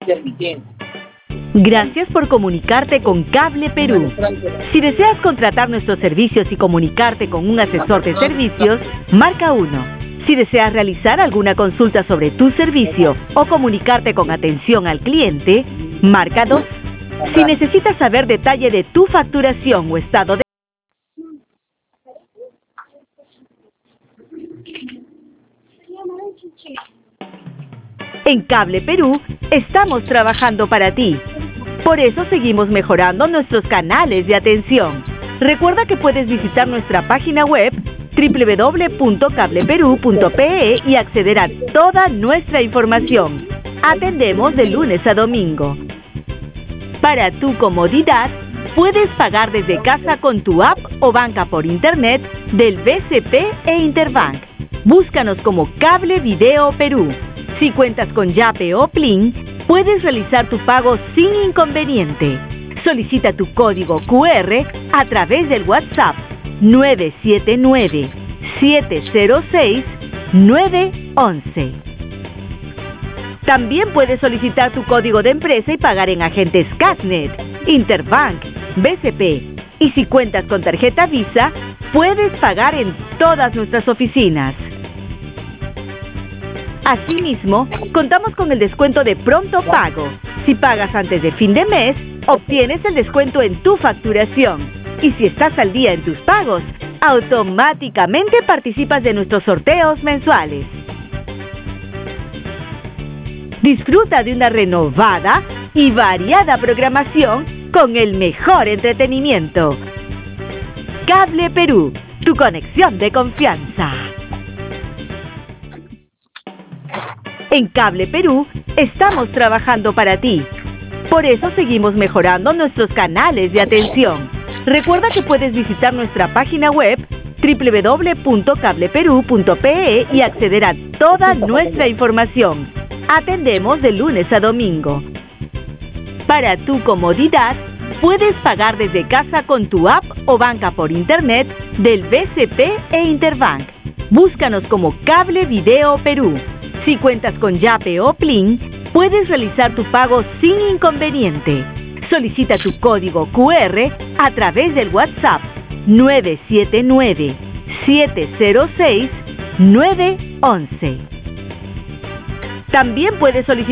Gracias por comunicarte con Cable Perú. Si deseas contratar nuestros servicios y comunicarte con un asesor de servicios, marca 1. Si deseas realizar alguna consulta sobre tu servicio o comunicarte con atención al cliente, marca 2. Si necesitas saber detalle de tu facturación o estado de... En Cable Perú, estamos trabajando para ti. Por eso seguimos mejorando nuestros canales de atención. Recuerda que puedes visitar nuestra página web www.cableperú.pe y acceder a toda nuestra información. Atendemos de lunes a domingo. Para tu comodidad, puedes pagar desde casa con tu app o banca por internet del BCP e Interbank. Búscanos como Cable Video Perú. Si cuentas con Yape o Plin, puedes realizar tu pago sin inconveniente. Solicita tu código QR a través del WhatsApp 979-706-911. También puedes solicitar tu código de empresa y pagar en agentes Casnet, Interbank, BCP. Y si cuentas con tarjeta Visa, puedes pagar en todas nuestras oficinas. Asimismo, contamos con el descuento de pronto pago. Si pagas antes de fin de mes, obtienes el descuento en tu facturación. Y si estás al día en tus pagos, automáticamente participas de nuestros sorteos mensuales. Disfruta de una renovada y variada programación con el mejor entretenimiento. Cable Perú, tu conexión de confianza. En Cable Perú, estamos trabajando para ti. Por eso seguimos mejorando nuestros canales de atención. Recuerda que puedes visitar nuestra página web www.cableperú.pe y acceder a toda nuestra información. Atendemos de lunes a domingo. Para tu comodidad, puedes pagar desde casa con tu app o banca por internet del BCP e Interbank. Búscanos como Cable Video Perú. Si cuentas con Yape o Plin, puedes realizar tu pago sin inconveniente. Solicita tu código QR a través del WhatsApp 979-706-911. También puedes solicitar